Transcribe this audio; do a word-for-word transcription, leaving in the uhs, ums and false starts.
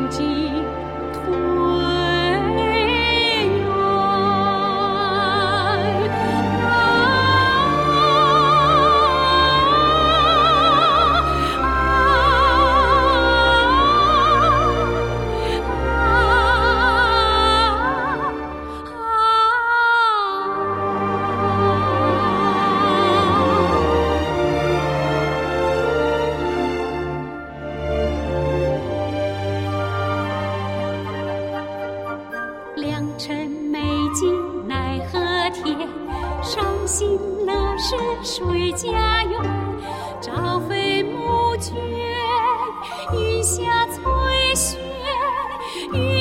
尽颓垣。良辰美景奈何天，伤心乐事谁家园？朝飞暮卷，云霞翠轩。